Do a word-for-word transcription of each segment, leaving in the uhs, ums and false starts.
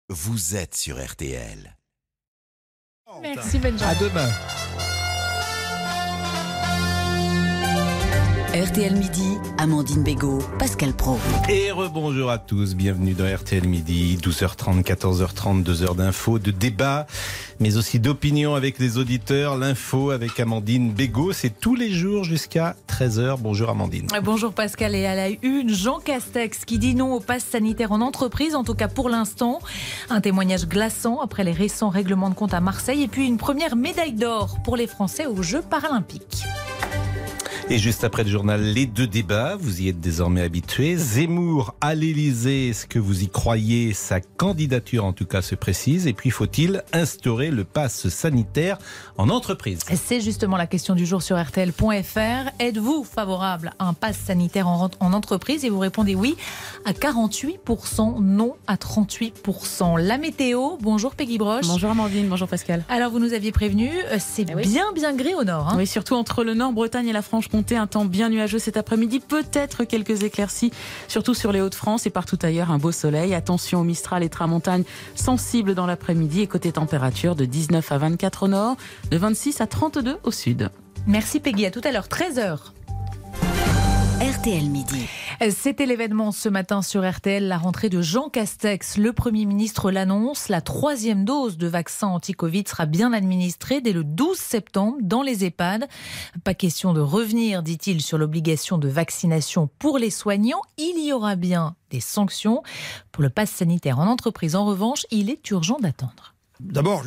Vous êtes sur R T L. Merci Benjamin. À demain. R T L Midi, Amandine Bégaud, Pascal Praud. Et rebonjour à tous, bienvenue dans R T L Midi, douze heures trente, quatorze heures trente, deux heures d'infos, de débats, mais aussi d'opinion avec les auditeurs. L'info avec Amandine Bégaud, c'est tous les jours jusqu'à treize heures. Bonjour Amandine. Bonjour Pascal, et à la une, Jean Castex qui dit non au pass sanitaire en entreprise, en tout cas pour l'instant. Un témoignage glaçant après les récents règlements de compte à Marseille, et puis une première médaille d'or pour les Français aux Jeux paralympiques. Et juste après le journal, les deux débats, vous y êtes désormais habitués. Zemmour à l'Élysée, est-ce que vous y croyez? Sa candidature en tout cas se précise. Et puis faut-il instaurer le pass sanitaire en entreprise? C'est justement la question du jour sur R T L point F R. Êtes-vous favorable à un pass sanitaire en, en entreprise? Et vous répondez oui à quarante-huit pour cent, non à trente-huit pour cent. La météo, bonjour Peggy Broche. Bonjour Amandine, bonjour Pascal. Alors vous nous aviez prévenu, c'est eh oui. bien bien gris au nord. Hein. Oui, surtout entre le nord, Bretagne et la Franche-Comté, un temps bien nuageux cet après-midi, peut-être quelques éclaircies, surtout sur les Hauts-de-France et partout ailleurs, un beau soleil. Attention au Mistral et Tramontagne sensibles dans l'après-midi, et côté température de dix-neuf à vingt-quatre au nord, de vingt-six à trente-deux au sud. Merci Peggy, à tout à l'heure, treize heures. R T L Midi. C'était l'événement ce matin sur R T L, la rentrée de Jean Castex. Le Premier ministre l'annonce, la troisième dose de vaccin anti-Covid sera bien administrée dès le douze septembre dans les EHPAD. Pas question de revenir, dit-il, sur l'obligation de vaccination pour les soignants. Il y aura bien des sanctions. Pour le pass sanitaire en entreprise, en revanche, il est urgent d'attendre. D'abord,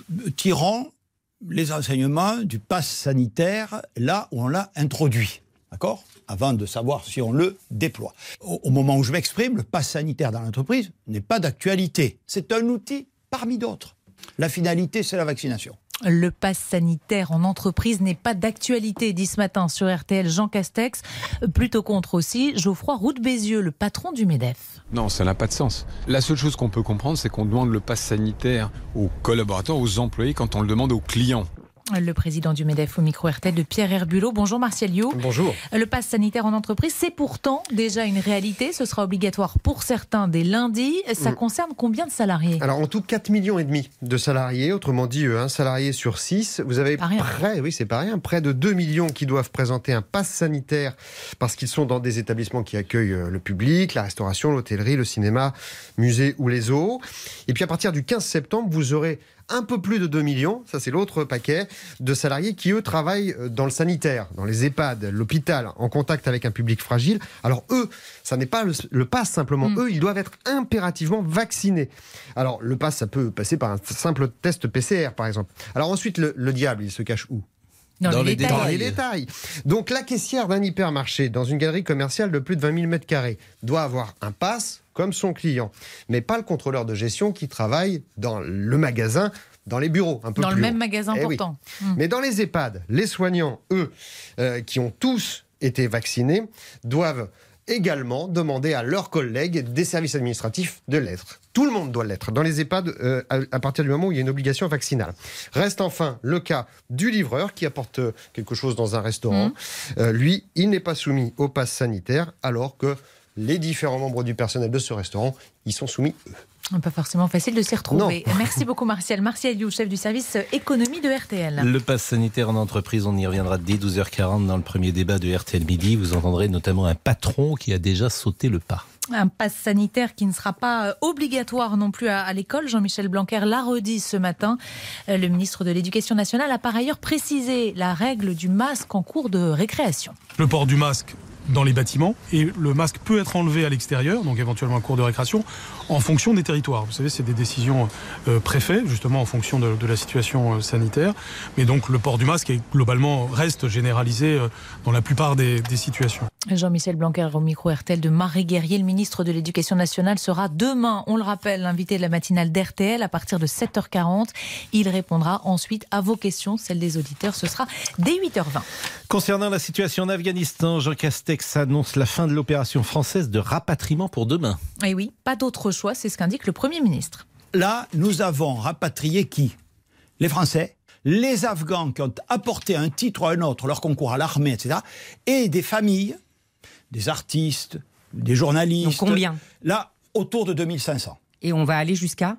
tirons les enseignements du pass sanitaire là où on l'a introduit. D'accord ? Avant de savoir si on le déploie. Au, au moment où je m'exprime, le pass sanitaire dans l'entreprise n'est pas d'actualité. C'est un outil parmi d'autres. La finalité, c'est la vaccination. Le pass sanitaire en entreprise n'est pas d'actualité, dit ce matin sur R T L Jean Castex. Plutôt contre aussi Geoffroy Roux de Bézieux, le patron du MEDEF. Non, ça n'a pas de sens. La seule chose qu'on peut comprendre, c'est qu'on demande le pass sanitaire aux collaborateurs, aux employés, quand on le demande aux clients. Le président du MEDEF au micro R T L de Pierre Herbulot. Bonjour Martial You. Bonjour. Le pass sanitaire en entreprise, c'est pourtant déjà une réalité. Ce sera obligatoire pour certains dès lundi. Ça mmh. concerne combien de salariés? Alors en tout, quatre millions et demi de salariés. Autrement dit, un salarié sur six. Vous avez près, oui c'est pas rien, près de deux millions qui doivent présenter un pass sanitaire parce qu'ils sont dans des établissements qui accueillent le public, la restauration, l'hôtellerie, le cinéma, musée ou les zoos. Et puis à partir du quinze septembre, vous aurez un peu plus de deux millions, ça c'est l'autre paquet, de salariés qui, eux, travaillent dans le sanitaire, dans les EHPAD, l'hôpital, en contact avec un public fragile. Alors eux, ça n'est pas le, le pass simplement. Mmh. Eux, ils doivent être impérativement vaccinés. Alors le pass, ça peut passer par un simple test P C R, par exemple. Alors ensuite, le, le diable, il se cache où ? Dans, dans, les les dans les détails. Donc la caissière d'un hypermarché, dans une galerie commerciale de plus de vingt mille mètres carrés, doit avoir un pass comme son client, mais pas le contrôleur de gestion qui travaille dans le magasin, dans les bureaux, un peu dans plus le haut. même magasin eh pourtant. Oui. Mmh. Mais dans les EHPAD, les soignants, eux, euh, qui ont tous été vaccinés, doivent également demander à leurs collègues des services administratifs de l'être. Tout le monde doit l'être dans les EHPAD euh, à, à partir du moment où il y a une obligation vaccinale. Reste enfin le cas du livreur qui apporte quelque chose dans un restaurant. Mmh. Euh, lui, il n'est pas soumis au pass sanitaire alors que les différents membres du personnel de ce restaurant y sont soumis, eux. Pas forcément facile de s'y retrouver. Non. Merci beaucoup Martial. Martial You, chef du service économie de R T L. Le pass sanitaire en entreprise, on y reviendra dès douze heures quarante dans le premier débat de R T L Midi. Vous entendrez notamment un patron qui a déjà sauté le pas. Un pass sanitaire qui ne sera pas obligatoire non plus à, à l'école. Jean-Michel Blanquer l'a redit ce matin. Le ministre de l'Éducation nationale a par ailleurs précisé la règle du masque en cours de récréation. Le port du masque dans les bâtiments, et le masque peut être enlevé à l'extérieur, donc éventuellement en cours de récréation, en fonction des territoires. Vous savez, c'est des décisions euh, préfets, justement en fonction de, de la situation euh, sanitaire, mais donc le port du masque est, globalement reste généralisé euh, dans la plupart des, des situations. Jean-Michel Blanquer au micro R T L de Marie Guerrier, le ministre de l'Éducation nationale sera demain, on le rappelle, l'invité de la matinale d'R T L à partir de sept heures quarante. Il répondra ensuite à vos questions, celles des auditeurs, ce sera dès huit heures vingt. Concernant la situation en Afghanistan, Jean Castex annonce la fin de l'opération française de rapatriement pour demain. Et oui, pas d'autre choix, c'est ce qu'indique le Premier ministre. Là, nous avons rapatrié qui ? Les Français, les Afghans qui ont apporté un titre ou un autre, leur concours à l'armée, et cetera, et des familles, des artistes, des journalistes. Donc combien ? Là, autour de deux mille cinq cents. Et on va aller jusqu'à ?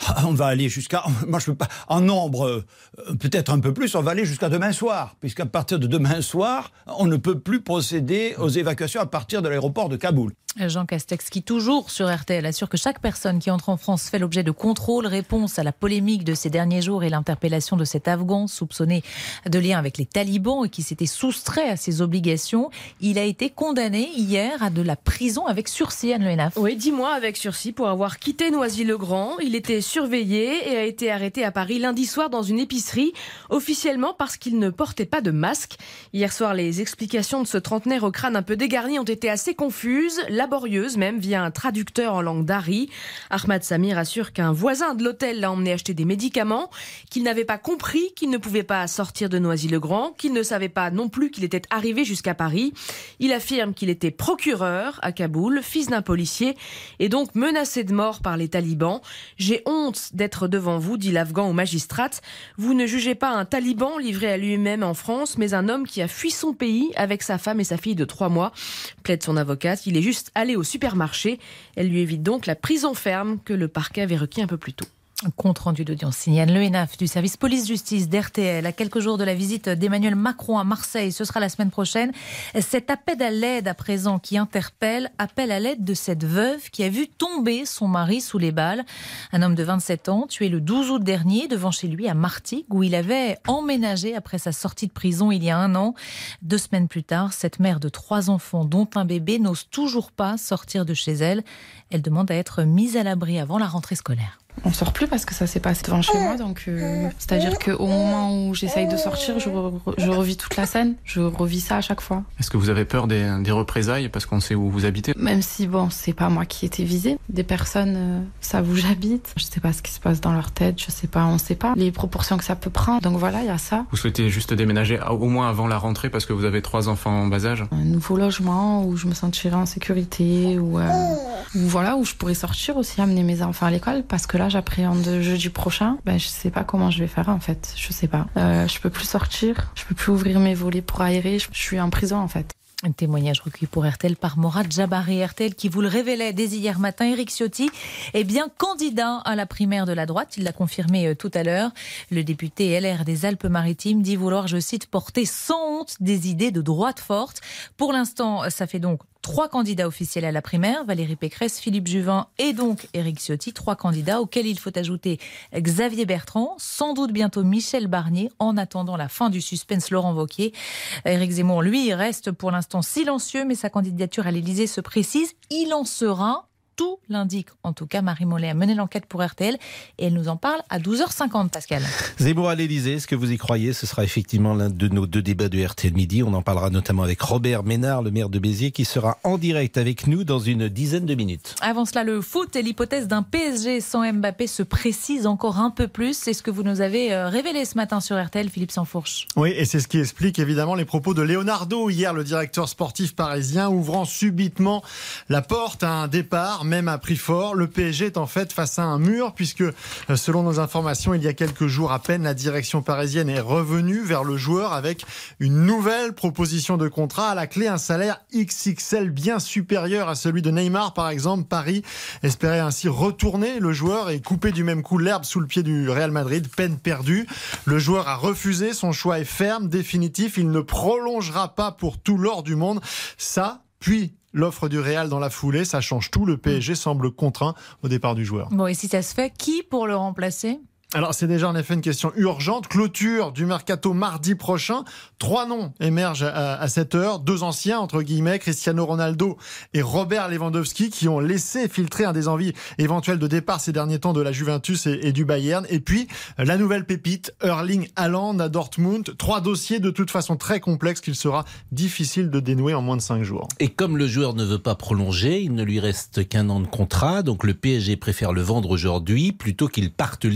On va aller jusqu'à, moi je peux pas, en nombre, euh, peut-être un peu plus, on va aller jusqu'à demain soir, puisqu'à partir de demain soir, on ne peut plus procéder aux évacuations à partir de l'aéroport de Kaboul. Jean Castex, qui toujours sur R T L assure que chaque personne qui entre en France fait l'objet de contrôles. Réponse à la polémique de ces derniers jours et l'interpellation de cet Afghan soupçonné de lien avec les talibans et qui s'était soustrait à ses obligations. Il a été condamné hier à de la prison avec sursis, Anne Le Hénaff. Oui, dix mois avec sursis pour avoir quitté Noisy-le-Grand. Il était surveillé et a été arrêté à Paris lundi soir dans une épicerie, officiellement parce qu'il ne portait pas de masque. Hier soir, les explications de ce trentenaire au crâne un peu dégarni ont été assez confuses, laborieuses même, via un traducteur en langue dari. Ahmad Samir assure qu'un voisin de l'hôtel l'a emmené acheter des médicaments, qu'il n'avait pas compris qu'il ne pouvait pas sortir de Noisy-le-Grand, qu'il ne savait pas non plus qu'il était arrivé jusqu'à Paris. Il affirme qu'il était procureur à Kaboul, fils d'un policier, et donc menacé de mort par les talibans. « J'ai honte d'être devant vous », dit l'Afghan aux magistrates. « Vous ne jugez pas un taliban livré à lui-même en France, mais un homme qui a fui son pays avec sa femme et sa fille de trois mois. » Plaide son avocate, il est juste allé au supermarché. Elle lui évite donc la prison ferme que le parquet avait requis un peu plus tôt. Compte rendu d'audience signé Anne Le Hénaff du service police-justice d'R T L. À quelques jours de la visite d'Emmanuel Macron à Marseille, ce sera la semaine prochaine. Cet appel à l'aide à présent qui interpelle, appel à l'aide de cette veuve qui a vu tomber son mari sous les balles. Un homme de vingt-sept ans, tué le douze août dernier devant chez lui à Martigues, où il avait emménagé après sa sortie de prison il y a un an. Deux semaines plus tard, cette mère de trois enfants, dont un bébé, n'ose toujours pas sortir de chez elle. Elle demande à être mise à l'abri avant la rentrée scolaire. On sort plus parce que ça s'est passé devant chez moi, donc euh, c'est-à-dire qu'au moment où j'essaye de sortir, je, re, je revis toute la scène, je revis ça à chaque fois. Est-ce que vous avez peur des, des représailles parce qu'on sait où vous habitez? Même si bon, c'est pas moi qui étais visée, des personnes euh, savent où j'habite, je sais pas ce qui se passe dans leur tête, je sais pas, on sait pas les proportions que ça peut prendre, donc voilà, il y a ça. Vous souhaitez juste déménager au moins avant la rentrée parce que vous avez trois enfants en bas âge? Un nouveau logement où je me sentirais en sécurité, ou euh, voilà, où je pourrais sortir aussi, amener mes enfants à l'école, parce que là j'appréhende jeudi prochain, ben je sais pas comment je vais faire en fait, je sais pas. Euh, je peux plus sortir, je peux plus ouvrir mes volets pour aérer, je, je suis en prison en fait. Un témoignage recueilli pour R T L par Morad Jabari. R T L qui vous le révélait dès hier matin, Éric Ciotti est bien candidat à la primaire de la droite. Il l'a confirmé tout à l'heure. Le député L R des Alpes-Maritimes dit vouloir, je cite, porter sans honte des idées de droite forte. Pour l'instant, ça fait donc trois candidats officiels à la primaire, Valérie Pécresse, Philippe Juvin et donc Éric Ciotti. Trois candidats auxquels il faut ajouter Xavier Bertrand, sans doute bientôt Michel Barnier, en attendant la fin du suspense Laurent Wauquiez. Éric Zemmour, lui, reste pour l'instant silencieux, mais sa candidature à l'Élysée se précise. Il en sera. Tout l'indique. En tout cas, Marie Mollet a mené l'enquête pour R T L et elle nous en parle à douze heures cinquante, Pascal. Zemmour à l'Élysée, est-ce que vous y croyez? Ce sera effectivement l'un de nos deux débats de R T L Midi. On en parlera notamment avec Robert Ménard, le maire de Béziers, qui sera en direct avec nous dans une dizaine de minutes. Avant cela, le foot et l'hypothèse d'un P S G sans Mbappé se précise encore un peu plus. C'est ce que vous nous avez révélé ce matin sur R T L, Philippe Sansfourche. Oui, et c'est ce qui explique évidemment les propos de Leonardo hier, le directeur sportif parisien, ouvrant subitement la porte à un départ, même à prix fort. Le P S G est en fait face à un mur puisque, selon nos informations, il y a quelques jours à peine, la direction parisienne est revenue vers le joueur avec une nouvelle proposition de contrat. À la clé, un salaire X X L bien supérieur à celui de Neymar, par exemple. Paris espérait ainsi retourner le joueur et couper du même coup l'herbe sous le pied du Real Madrid. Peine perdue. Le joueur a refusé. Son choix est ferme, définitif. Il ne prolongera pas pour tout l'or du monde. Ça, puis l'offre du Real dans la foulée, ça change tout. Le P S G semble contraint au départ du joueur. Bon, et si ça se fait, qui pour le remplacer ? Alors, c'est déjà en effet une question urgente. Clôture du mercato mardi prochain. Trois noms émergent à, à cette heure. Deux anciens, entre guillemets, Cristiano Ronaldo et Robert Lewandowski, qui ont laissé filtrer un des envies éventuelles de départ ces derniers temps de la Juventus et, et du Bayern. Et puis, la nouvelle pépite, Erling Haaland à Dortmund. Trois dossiers de toute façon très complexes qu'il sera difficile de dénouer en moins de cinq jours. Et comme le joueur ne veut pas prolonger, il ne lui reste qu'un an de contrat. Donc, le P S G préfère le vendre aujourd'hui plutôt qu'il parte libre en jouant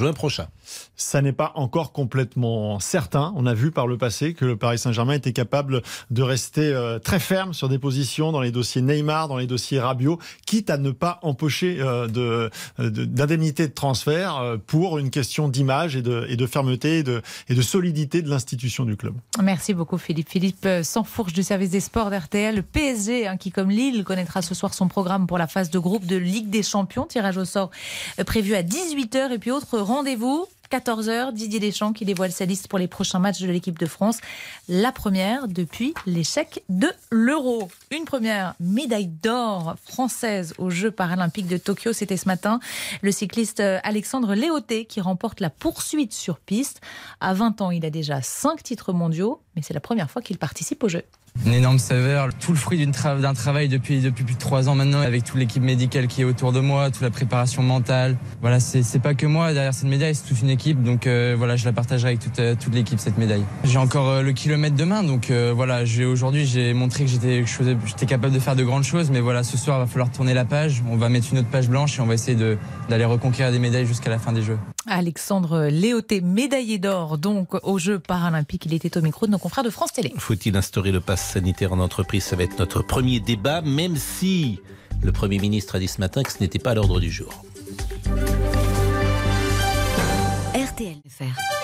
juin prochain. Ça n'est pas encore complètement certain. On a vu par le passé que le Paris Saint-Germain était capable de rester euh, très ferme sur des positions dans les dossiers Neymar, dans les dossiers Rabiot, quitte à ne pas empocher euh, de, de, d'indemnité de transfert euh, pour une question d'image et de, et de fermeté et de, et de solidité de l'institution du club. Merci beaucoup Philippe. Philippe Sansfourche du service des sports d'R T L. Le P S G, hein, qui comme Lille connaîtra ce soir son programme pour la phase de groupe de Ligue des Champions. Tirage au sort euh, prévu à dix-huit heures. Et puis autre rendez-vous, quatorze heures, Didier Deschamps qui dévoile sa liste pour les prochains matchs de l'équipe de France. La première depuis l'échec de l'Euro. Une première médaille d'or française aux Jeux paralympiques de Tokyo. C'était ce matin. Le cycliste Alexandre Léoté qui remporte la poursuite sur piste. À vingt ans, il a déjà cinq titres mondiaux, mais c'est la première fois qu'il participe aux Jeux. Une énorme saveur, tout le fruit d'une tra- d'un travail depuis, depuis plus de trois ans maintenant, avec toute l'équipe médicale qui est autour de moi, toute la préparation mentale. Voilà, c'est, c'est pas que moi derrière cette médaille, c'est toute une équipe, donc euh, voilà, je la partagerai avec toute, euh, toute l'équipe, cette médaille. J'ai encore euh, le kilomètre demain, donc euh, voilà, j'ai, aujourd'hui j'ai montré que j'étais, que je faisais, j'étais capable de faire de grandes choses, mais voilà, ce soir il va falloir tourner la page, on va mettre une autre page blanche et on va essayer de, d'aller reconquérir des médailles jusqu'à la fin des Jeux. Alexandre Léoté, médaillé d'or donc aux Jeux paralympiques, il était au micro de nos confrères de France Télé. Faut-il instaurer le pass sanitaire en entreprise? Ça va être notre premier débat, même si le Premier ministre a dit ce matin que ce n'était pas à l'ordre du jour. R T L F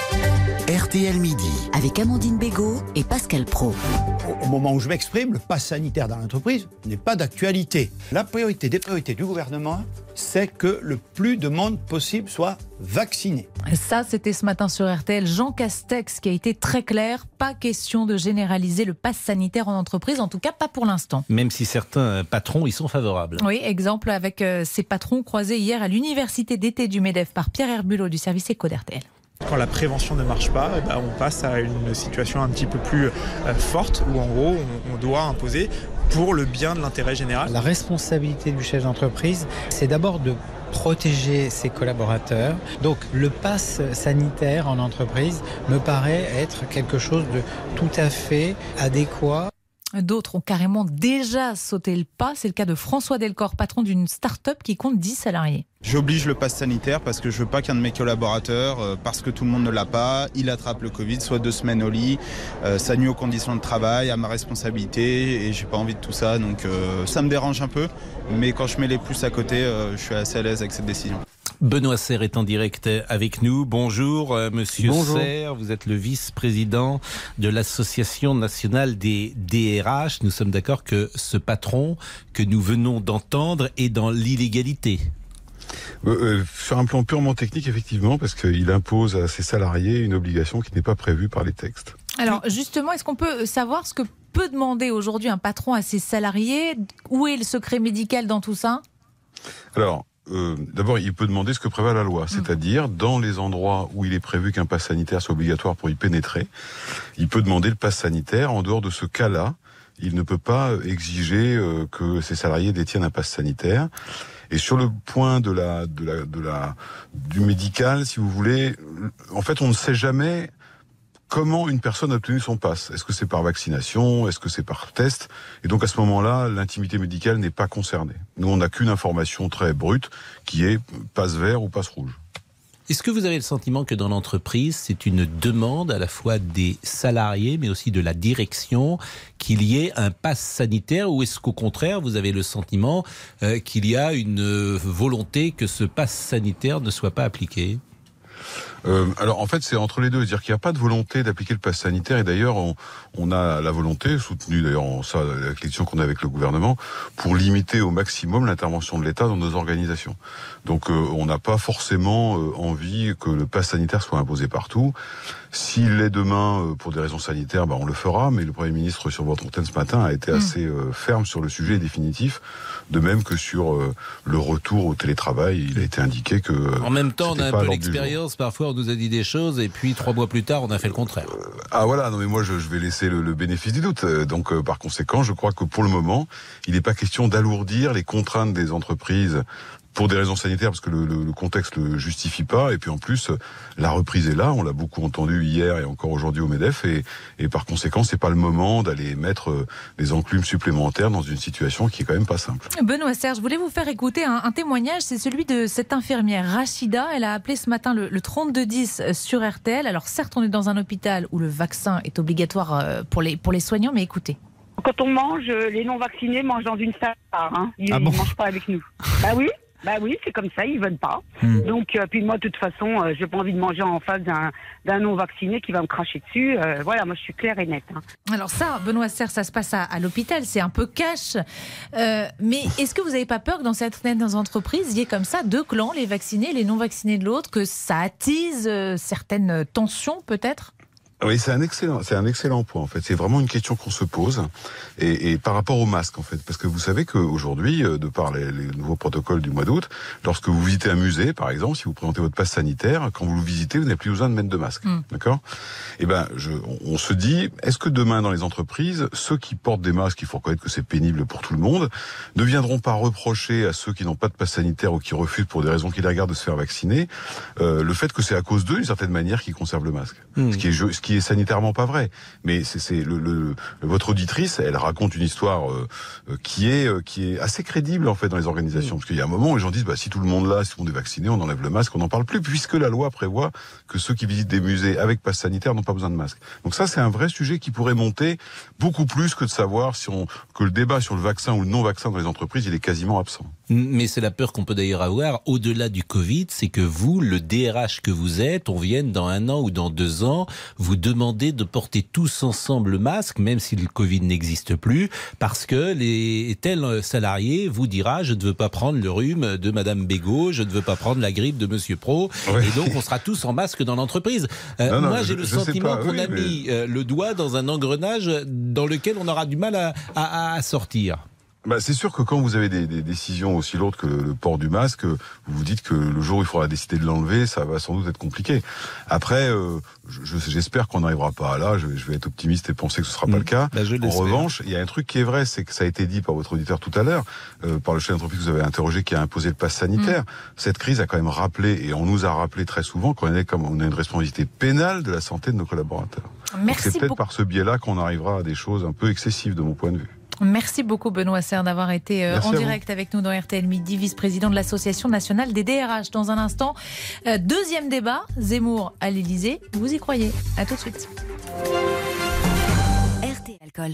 R. R T L Midi. Avec Amandine Bégaud et Pascal Praud. Au moment où je m'exprime, le pass sanitaire dans l'entreprise n'est pas d'actualité. La priorité des priorités du gouvernement, c'est que le plus de monde possible soit vacciné. Ça, c'était ce matin sur R T L. Jean Castex qui a été très clair. Pas question de généraliser le pass sanitaire en entreprise, en tout cas pas pour l'instant. Même si certains patrons y sont favorables. Oui, exemple avec euh, ces patrons croisés hier à l'université d'été du MEDEF par Pierre Herbulot du service éco d'R T L. Quand la prévention ne marche pas, eh ben on passe à une situation un petit peu plus euh, forte où en gros on, on doit imposer pour le bien de l'intérêt général. La responsabilité du chef d'entreprise, c'est d'abord de protéger ses collaborateurs. Donc le pass sanitaire en entreprise me paraît être quelque chose de tout à fait adéquat. D'autres ont carrément déjà sauté le pas. C'est le cas de François Delcor, patron d'une start-up qui compte dix salariés. J'oblige le pass sanitaire parce que je veux pas qu'un de mes collaborateurs, euh, parce que tout le monde ne l'a pas, il attrape le Covid, soit deux semaines au lit, euh, ça nuit aux conditions de travail, à ma responsabilité, et j'ai pas envie de tout ça, donc euh, ça me dérange un peu, mais quand je mets les plus à côté, euh, je suis assez à l'aise avec cette décision. Benoît Serre est en direct avec nous. Bonjour, euh, monsieur Bonjour. Serre. Vous êtes le vice-président de l'Association nationale des D R H. Nous sommes d'accord que ce patron que nous venons d'entendre est dans l'illégalité. Euh, sur un plan purement technique, effectivement, parce qu'il impose à ses salariés une obligation qui n'est pas prévue par les textes. Alors, justement, est-ce qu'on peut savoir ce que peut demander aujourd'hui un patron à ses salariés? Où est le secret médical dans tout ça? Alors, Euh, d'abord, il peut demander ce que prévoit la loi, c'est-à-dire dans les endroits où il est prévu qu'un pass sanitaire soit obligatoire pour y pénétrer, il peut demander le pass sanitaire. En dehors de ce cas-là, il ne peut pas exiger euh, que ses salariés détiennent un pass sanitaire. Et sur le point de la, de la, de la, du médical, si vous voulez, en fait, on ne sait jamais comment une personne a obtenu son pass. Est-ce que c'est par vaccination? Est-ce que c'est par test? Et donc à ce moment-là, l'intimité médicale n'est pas concernée. Nous, on n'a qu'une information très brute qui est passe vert ou passe rouge. Est-ce que vous avez le sentiment que dans l'entreprise, c'est une demande à la fois des salariés, mais aussi de la direction, qu'il y ait un pass sanitaire, ou est-ce qu'au contraire, vous avez le sentiment euh, qu'il y a une euh, volonté que ce pass sanitaire ne soit pas appliqué ? Euh, alors en fait c'est entre les deux, c'est-à-dire qu'il n'y a pas de volonté d'appliquer le pass sanitaire, et d'ailleurs on, on a la volonté, soutenue d'ailleurs en ça avec l'élection qu'on a avec le gouvernement, pour limiter au maximum l'intervention de l'État dans nos organisations. Donc euh, on n'a pas forcément euh, envie que le pass sanitaire soit imposé partout. S'il l'est demain euh, pour des raisons sanitaires, bah, on le fera, mais le Premier ministre sur votre antenne ce matin a été mmh. assez euh, ferme sur le sujet définitif, de même que sur euh, le retour au télétravail, il a été indiqué que... Euh, en même temps, on a un peu l'expérience, parfois on nous a dit des choses et puis trois mois plus tard, on a fait le contraire. Euh, ah voilà, non mais moi je, je vais laisser le, le bénéfice du doute. Donc euh, par conséquent, je crois que pour le moment, il n'est pas question d'alourdir les contraintes des entreprises pour des raisons sanitaires, parce que le, le, le contexte le justifie pas, et puis en plus, la reprise est là, on l'a beaucoup entendu hier et encore aujourd'hui au MEDEF, et, et par conséquent, c'est pas le moment d'aller mettre des enclumes supplémentaires dans une situation qui est quand même pas simple. Benoît Serre, je voulais vous faire écouter un, un témoignage, c'est celui de cette infirmière Rachida. Elle a appelé ce matin le, le trente-deux dix sur R T L. Alors certes, on est dans un hôpital où le vaccin est obligatoire pour les, pour les soignants, mais écoutez. Quand on mange, les non-vaccinés mangent dans une salle à part. Hein. Ils ne ah bon mangent pas avec nous. Bah oui, bah oui, c'est comme ça, ils ne veulent pas. Hmm. Donc, euh, puis moi, de toute façon, euh, je n'ai pas envie de manger en face d'un, d'un non-vacciné qui va me cracher dessus. Euh, voilà, moi, je suis claire et nette. Hein. Alors ça, Benoît Serre, ça se passe à, à l'hôpital, c'est un peu cash. Euh, mais est-ce que vous n'avez pas peur que dans certaines entreprises, il y ait comme ça deux clans, les vaccinés et les non-vaccinés de l'autre, que ça attise euh, certaines tensions peut-être ? Oui, c'est un excellent, c'est un excellent point en fait. C'est vraiment une question qu'on se pose, et, et par rapport au masque en fait, parce que vous savez qu'aujourd'hui, de par les, les nouveaux protocoles du mois d'août, lorsque vous visitez un musée, par exemple, si vous présentez votre passe sanitaire, quand vous le visitez, vous n'avez plus besoin de mettre de masque, mmh. d'accord ? Et ben, je, on, on se dit, est-ce que demain dans les entreprises, ceux qui portent des masques, il faut reconnaître que c'est pénible pour tout le monde, ne viendront pas reprocher à ceux qui n'ont pas de passe sanitaire ou qui refusent pour des raisons qui les regardent de se faire vacciner, euh, le fait que c'est à cause d'eux, d'une certaine manière, qu'ils conservent le masque, mmh. ce qui est, ce qui qui est sanitairement pas vrai, mais c'est, c'est le, le, votre auditrice, elle raconte une histoire euh, qui est euh, qui est assez crédible en fait dans les organisations, parce qu'il y a un moment où les gens disent bah si tout le monde là, si tout le monde est vacciné, on enlève le masque, on n'en parle plus, puisque la loi prévoit que ceux qui visitent des musées avec passe sanitaire n'ont pas besoin de masque. Donc ça, c'est un vrai sujet qui pourrait monter beaucoup plus que de savoir si on que le débat sur le vaccin ou le non-vaccin dans les entreprises, il est quasiment absent. Mais c'est la peur qu'on peut d'ailleurs avoir au-delà du Covid, c'est que vous, le D R H que vous êtes, on vienne dans un an ou dans deux ans vous demander de porter tous ensemble le masque, même si le Covid n'existe plus, parce que les tel salarié vous dira je ne veux pas prendre le rhume de Madame Bégaud, je ne veux pas prendre la grippe de Monsieur Pro, oui. Et donc on sera tous en masque dans l'entreprise. Euh, non, non, moi j'ai je, le sentiment qu'on oui, a mais... mis euh, le doigt dans un engrenage dans lequel on aura du mal à, à, à sortir. Bah, c'est sûr que quand vous avez des, des décisions aussi lourdes que le, le port du masque, vous vous dites que le jour où il faudra décider de l'enlever, ça va sans doute être compliqué. Après, euh, je, j'espère qu'on n'arrivera pas là. Je, je vais être optimiste et penser que ce sera mmh. pas le cas. Bah, en revanche, il y a un truc qui est vrai, c'est que ça a été dit par votre auditeur tout à l'heure, euh, par le chef d'entreprise que vous avez interrogé, qui a imposé le pass sanitaire. Mmh. Cette crise a quand même rappelé, et on nous a rappelé très souvent, qu'on est comme on a une responsabilité pénale de la santé de nos collaborateurs. Merci Donc, c'est peut-être beaucoup. par ce biais-là qu'on arrivera à des choses un peu excessives de mon point de vue. Merci beaucoup Benoît Serre d'avoir été euh, en direct avec nous dans R T L Midi, vice-président de l'Association nationale des D R H. Dans un instant, euh, deuxième débat, Zemmour à l'Elysée. Vous y croyez ? À tout de suite. R T L Alcool.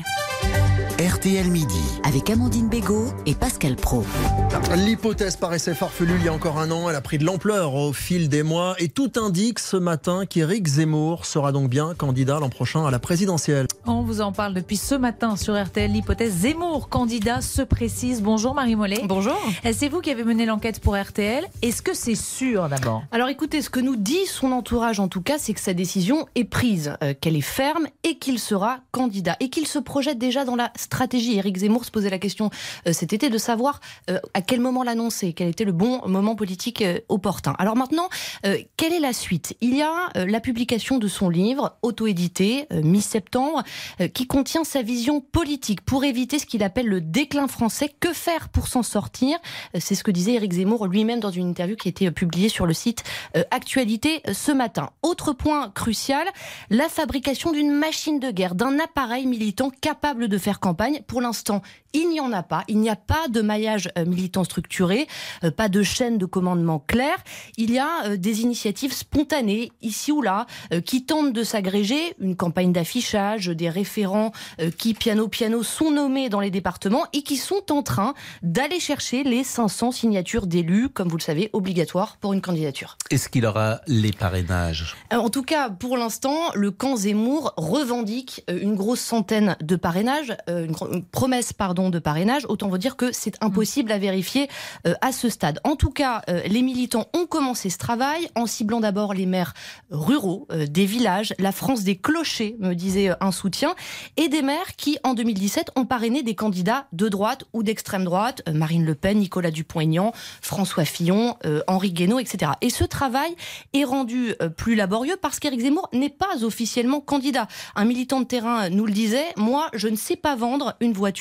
R T L Midi. Avec Amandine Bégaud et Pascal Pro. L'hypothèse paraissait farfelue il y a encore un an. Elle a pris de l'ampleur au fil des mois. Et tout indique ce matin qu'Éric Zemmour sera donc bien candidat l'an prochain à la présidentielle. On vous en parle depuis ce matin sur R T L. L'hypothèse Zemmour candidat se précise. Bonjour Marie Mollet. Bonjour. C'est vous qui avez mené l'enquête pour R T L. Est-ce que c'est sûr d'abord ? Alors écoutez, ce que nous dit son entourage en tout cas, c'est que sa décision est prise, euh, qu'elle est ferme et qu'il sera candidat. Et qu'il se projette déjà dans la stratégie. Éric Zemmour se posait la question euh, cet été de savoir euh, à quel moment l'annoncer, quel était le bon moment politique euh, opportun. Alors maintenant, euh, quelle est la suite ? Il y a euh, la publication de son livre, auto-édité, euh, mi-septembre, euh, qui contient sa vision politique pour éviter ce qu'il appelle le déclin français. Que faire pour s'en sortir ? euh, C'est ce que disait Éric Zemmour lui-même dans une interview qui a été publiée sur le site euh, Actualité euh, ce matin. Autre point crucial, la fabrication d'une machine de guerre, d'un appareil militant capable de faire campagne. Pour l'instant, il n'y en a pas. Il n'y a pas de maillage euh, militant structuré, euh, pas de chaîne de commandement claire. Il y a euh, des initiatives spontanées, ici ou là, euh, qui tentent de s'agréger. Une campagne d'affichage, des référents euh, qui, piano piano, sont nommés dans les départements et qui sont en train d'aller chercher les cinq cents signatures d'élus, comme vous le savez, obligatoires pour une candidature. Est-ce qu'il aura les parrainages ? euh, En tout cas, pour l'instant, le camp Zemmour revendique euh, une grosse centaine de parrainages, euh, une, une promesse, pardon, de parrainage. Autant vous dire que c'est impossible à vérifier euh, à ce stade. En tout cas, euh, les militants ont commencé ce travail en ciblant d'abord les maires ruraux, euh, des villages, la France des clochers, me disait euh, un soutien, et des maires qui, en deux mille dix-sept, ont parrainé des candidats de droite ou d'extrême droite, euh, Marine Le Pen, Nicolas Dupont-Aignan, François Fillon, euh, Henri Guénaud, et cetera. Et ce travail est rendu euh, plus laborieux parce qu'Éric Zemmour n'est pas officiellement candidat. Un militant de terrain nous le disait, moi, je ne sais pas vendre une voiture que je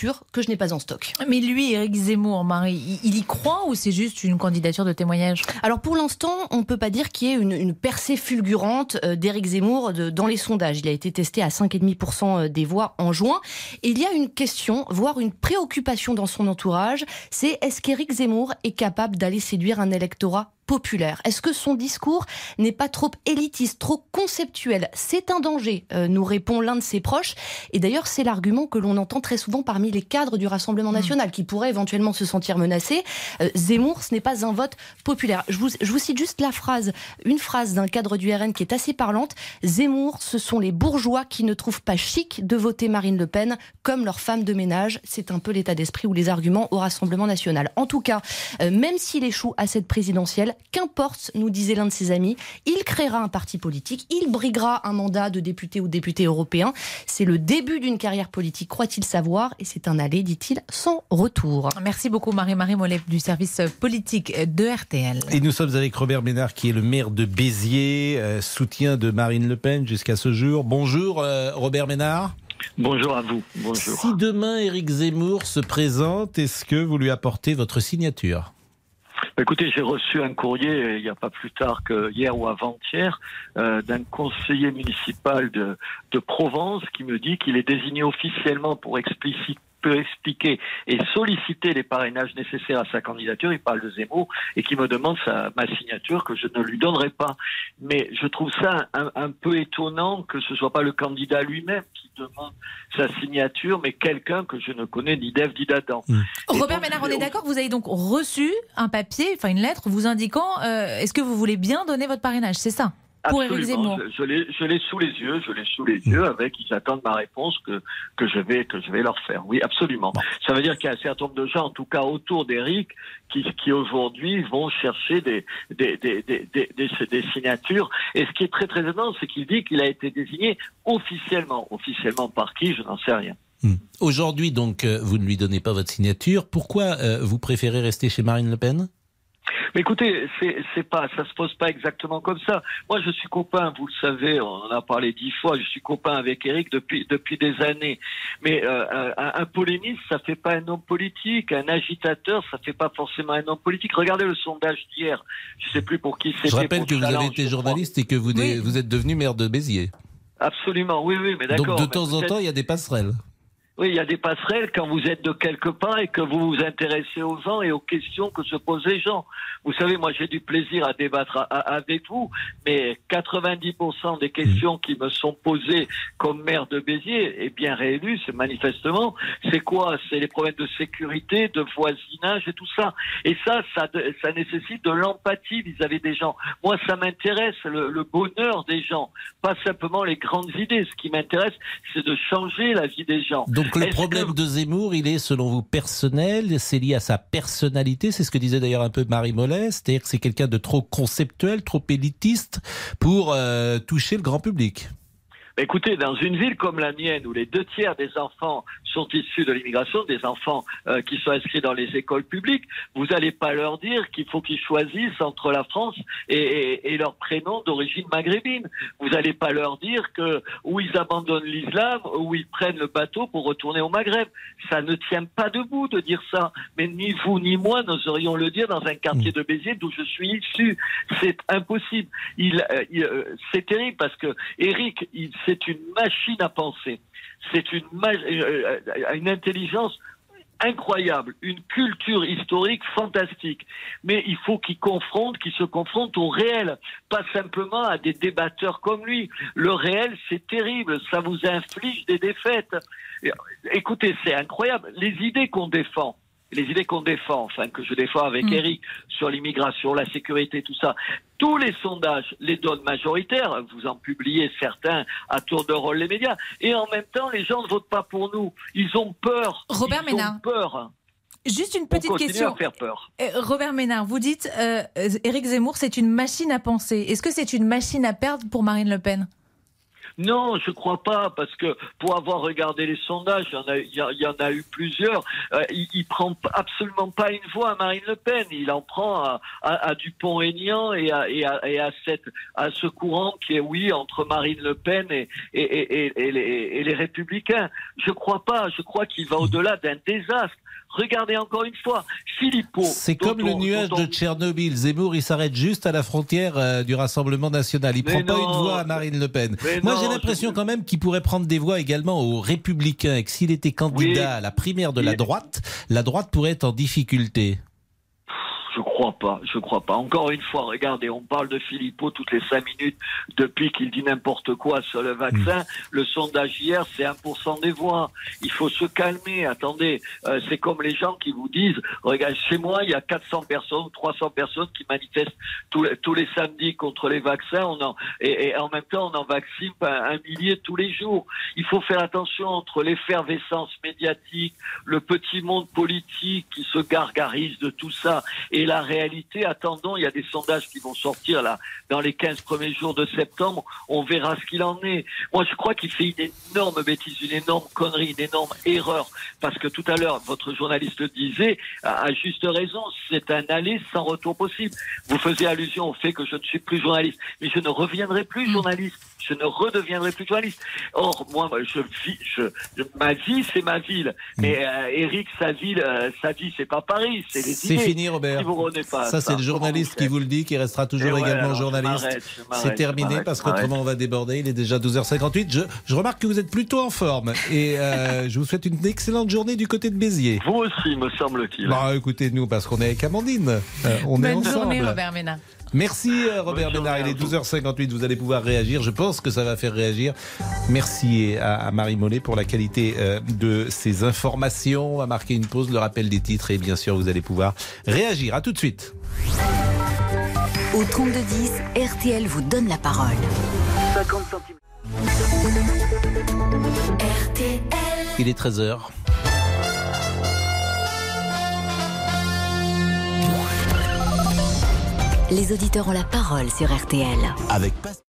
je n'ai pas en stock. Mais lui, Éric Zemmour, Marie, il y croit ou c'est juste une candidature de témoignage ? Alors pour l'instant, on ne peut pas dire qu'il y ait une, une percée fulgurante d'Éric Zemmour de, dans les sondages. Il a été testé à cinq virgule cinq pour cent des voix en juin. Et il y a une question, voire une préoccupation dans son entourage, c'est est-ce qu'Éric Zemmour est capable d'aller séduire un électorat populaire ? Est-ce que son discours n'est pas trop élitiste, trop conceptuel ? C'est un danger, euh, nous répond l'un de ses proches. Et d'ailleurs, c'est l'argument que l'on entend très souvent parmi les cadres du Rassemblement national, mmh. qui pourraient éventuellement se sentir menacés. Euh, Zemmour, ce n'est pas un vote populaire. Je vous, je vous cite juste la phrase, une phrase d'un cadre du R N qui est assez parlante. Zemmour, ce sont les bourgeois qui ne trouvent pas chic de voter Marine Le Pen comme leur femme de ménage. C'est un peu l'état d'esprit ou les arguments au Rassemblement national. En tout cas, euh, même s'il échoue à cette présidentielle, qu'importe, nous disait l'un de ses amis, il créera un parti politique, il briguera un mandat de député ou député européen. C'est le début d'une carrière politique, croit-il savoir, et c'est un aller, dit-il, sans retour. Merci beaucoup Marie-Marie Mollet du service politique de R T L. Et nous sommes avec Robert Ménard qui est le maire de Béziers, euh, soutien de Marine Le Pen jusqu'à ce jour. Bonjour euh, Robert Ménard. Bonjour à vous. Bonjour. Si demain Éric Zemmour se présente, est-ce que vous lui apportez votre signature ? Écoutez, j'ai reçu un courrier il n'y a pas plus tard que hier ou avant-hier euh, d'un conseiller municipal de, de Provence qui me dit qu'il est désigné officiellement pour expliciter peut expliquer et solliciter les parrainages nécessaires à sa candidature. Il parle de Zemmour et qui me demande sa, ma signature que je ne lui donnerai pas. Mais je trouve ça un, un peu étonnant que ce soit pas le candidat lui-même qui demande sa signature, mais quelqu'un que je ne connais ni d'Ève ni d'Adam. Mmh. Robert Ménard, on est d'accord, vous avez donc reçu un papier, enfin une lettre vous indiquant euh, est-ce que vous voulez bien donner votre parrainage, c'est ça ? Pour Éric Zemmour. Je, je, l'ai, je l'ai sous les yeux, je l'ai sous les yeux avec, ils attendent ma réponse que, que je vais, que je vais leur faire. Oui, absolument. Bon. Ça veut dire qu'il y a un certain nombre de gens, en tout cas autour d'Éric, qui, qui aujourd'hui vont chercher des, des, des, des, des, des, des signatures. Et ce qui est très très étonnant, c'est qu'il dit qu'il a été désigné officiellement. Officiellement par qui, je n'en sais rien. Mmh. Aujourd'hui, donc, euh, vous ne lui donnez pas votre signature. Pourquoi euh, vous préférez rester chez Marine Le Pen ? Mais écoutez, c'est, c'est pas, ça se pose pas exactement comme ça. Moi, je suis copain, vous le savez, on en a parlé dix fois, je suis copain avec Éric depuis, depuis des années. Mais euh, un, un polémiste, ça fait pas un homme politique. Un agitateur, ça fait pas forcément un homme politique. Regardez le sondage d'hier. Je sais plus pour qui c'était. Je rappelle que vous avez été journaliste et que vous, oui. vous êtes devenu maire de Béziers. Absolument, oui, oui, mais d'accord. Donc de temps en temps, il y a des passerelles. Oui, il y a des passerelles quand vous êtes de quelque part et que vous vous intéressez aux gens et aux questions que se posent les gens. Vous savez, moi j'ai du plaisir à débattre à, à, avec vous, mais quatre-vingt-dix pour cent des questions qui me sont posées comme maire de Béziers et bien réélu, c'est manifestement, c'est quoi ? C'est les problèmes de sécurité, de voisinage et tout ça. Et ça, ça, ça nécessite de l'empathie vis-à-vis des gens. Moi, ça m'intéresse, le, le bonheur des gens, pas simplement les grandes idées. Ce qui m'intéresse, c'est de changer la vie des gens. Donc le Est-ce problème que... de Zemmour, il est selon vous personnel, c'est lié à sa personnalité, c'est ce que disait d'ailleurs un peu Marie Mollet, c'est-à-dire que c'est quelqu'un de trop conceptuel, trop élitiste pour euh, toucher le grand public. Écoutez, dans une ville comme la mienne, où les deux tiers des enfants sont issus de l'immigration, des enfants euh, qui sont inscrits dans les écoles publiques, vous n'allez pas leur dire qu'il faut qu'ils choisissent entre la France et, et, et leur prénom d'origine maghrébine. Vous n'allez pas leur dire que ou ils abandonnent l'islam ou ils prennent le bateau pour retourner au Maghreb. Ça ne tient pas debout de dire ça. Mais ni vous ni moi n'oserions le dire dans un quartier de Béziers d'où je suis issu. C'est impossible. Il, euh, il, euh, c'est terrible parce que Éric, il c'est une machine à penser. C'est une, une intelligence incroyable, une culture historique fantastique. Mais il faut qu'il confronte, qu'il se confronte au réel, pas simplement à des débatteurs comme lui. Le réel, c'est terrible, ça vous inflige des défaites. Écoutez, c'est incroyable. Les idées qu'on défend, les idées qu'on défend, enfin que je défends avec mmh. Éric, sur l'immigration, la sécurité, tout ça, tous les sondages les donnent majoritaires, vous en publiez certains à tour de rôle les médias, et en même temps les gens ne votent pas pour nous, ils ont peur. Robert ils Ménard. ont peur. Juste une petite On question. À faire peur. Euh, Robert Ménard, vous dites euh, Éric Zemmour, c'est une machine à penser. Est-ce que c'est une machine à perdre pour Marine Le Pen ? Non, je crois pas, parce que pour avoir regardé les sondages, il y en a, il y a, il y en a eu plusieurs. Euh, il, il prend absolument pas une voix à Marine Le Pen. Il en prend à, à, à Dupont-Aignan et à, et à, et à cette, à ce courant qui est, oui, entre Marine Le Pen et, et, et, et, et, les, et les Républicains. Je crois pas. Je crois qu'il va au-delà d'un désastre. Regardez encore une fois, Philippot. C'est comme le nuage on... de Tchernobyl. Zemmour, il s'arrête juste à la frontière euh, du Rassemblement national. Il ne prend non, pas une voix à Marine Le Pen. Moi, non, j'ai l'impression je... quand même qu'il pourrait prendre des voix également aux Républicains et que s'il était candidat oui. à la primaire de oui. la droite, la droite pourrait être en difficulté. Je crois pas, je crois pas. Encore une fois, regardez, on parle de Philippot toutes les cinq minutes depuis qu'il dit n'importe quoi sur le vaccin. Mmh. Le sondage hier, c'est un pour cent des voix. Il faut se calmer. Attendez, euh, c'est comme les gens qui vous disent, regarde, chez moi, il y a quatre cents personnes, trois cents personnes qui manifestent tous les, tous les samedis contre les vaccins. On en, et, et en même temps, on en vaccine un, un millier tous les jours. Il faut faire attention entre l'effervescence médiatique, le petit monde politique qui se gargarise de tout ça et la réalité. Attendons, il y a des sondages qui vont sortir là dans les quinze premiers jours de septembre. On verra ce qu'il en est. Moi, je crois qu'il fait une énorme bêtise, une énorme connerie, une énorme erreur. Parce que tout à l'heure, votre journaliste le disait, à juste raison, c'est un aller sans retour possible. Vous faisiez allusion au fait que je ne suis plus journaliste. Mais je ne reviendrai plus journaliste. Je ne redeviendrai plus journaliste. Or, moi, je vis, je, ma vie, c'est ma ville. Mais euh, Eric, sa ville, euh, sa vie, c'est pas Paris, c'est les C'est idées. fini, Robert. Si pas ça, ça, c'est le journaliste qui vous le dit, qui restera toujours ouais, également alors, journaliste. C'est terminé parce qu'autrement on va déborder. Il est déjà douze heures cinquante-huit. Je, je remarque que vous êtes plutôt en forme et euh, je vous souhaite une excellente journée du côté de Béziers. Vous aussi, me semble-t-il. Bah, écoutez, nous, parce qu'on est avec Amandine. Euh, on Bonne est ensemble. journée, Robert Ménard. Merci Robert Ménard, il est douze heures cinquante-huit, vous allez pouvoir réagir, je pense que ça va faire réagir. Merci à, à Marie Mollet pour la qualité euh, de ces informations. On va marquer une pause, le rappel des titres et bien sûr vous allez pouvoir réagir. À tout de suite. Au trente-deux dix, R T L vous donne la parole. cinquante centimes. R T L. Il est treize heures. Les auditeurs ont la parole sur R T L. Avec